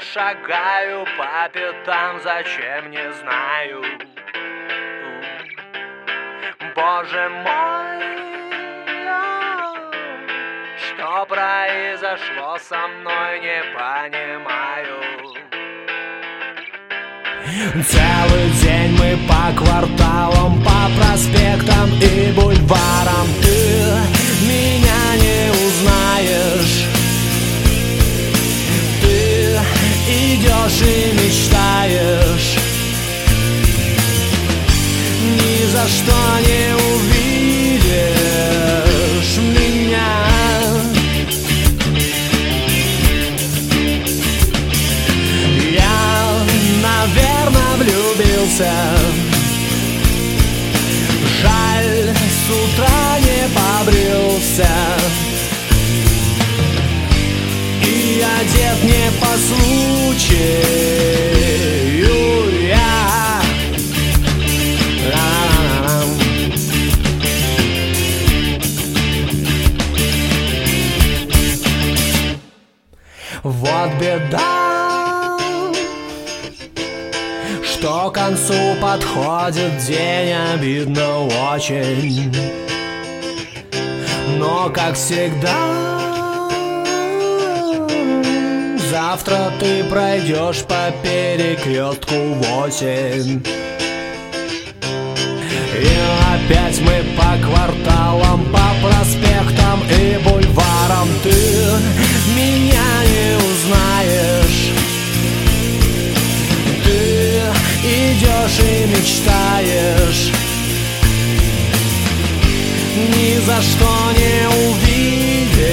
шагаю по пятам, зачем не знаю. Боже мой, что произошло со мной, не понимаю. Целый день мы по кварталам, по проспектам и бульварам. Ты меня не узнаешь. Ты идешь и мечтаешь, ни за что не увидишь меня. Я, наверное, влюбился. Жаль, с утра не побрился и одет не по случаю. Я вот беда, что к концу подходит день, обидно очень. Но, как всегда, завтра ты пройдешь по перекрестку 8. И опять мы по кварталам, по проспектам и бульварам. Ты меня не узнаешь. Ты идешь и мечтаешь, ни за что не увидишь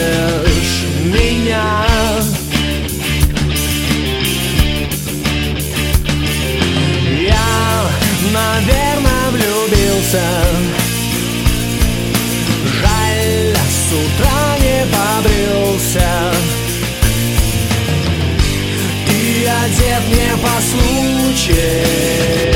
меня. Я, наверное, влюбился. Жаль, с утра не побрился и одет не по случаю.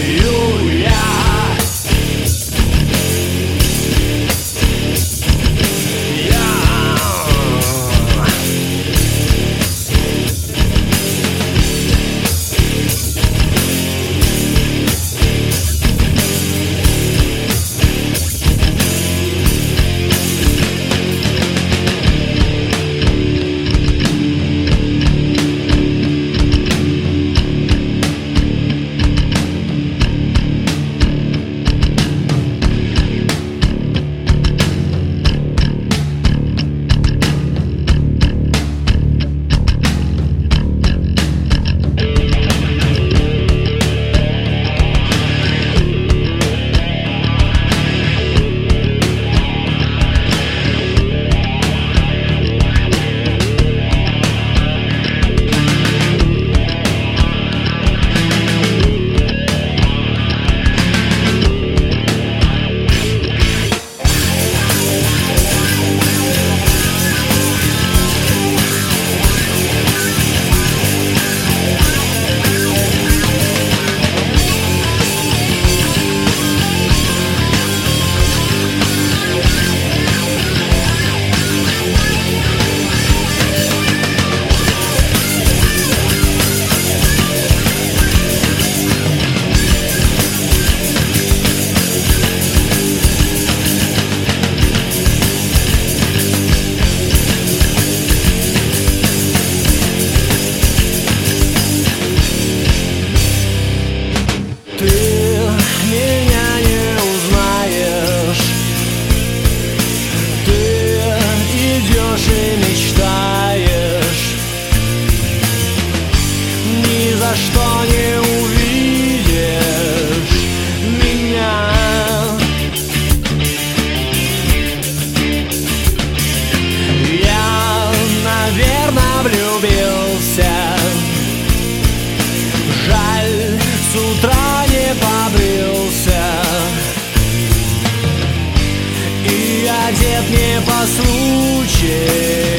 Что не увидишь меня. Я, наверное, влюбился. Жаль, с утра не побрился и одет не по случаю.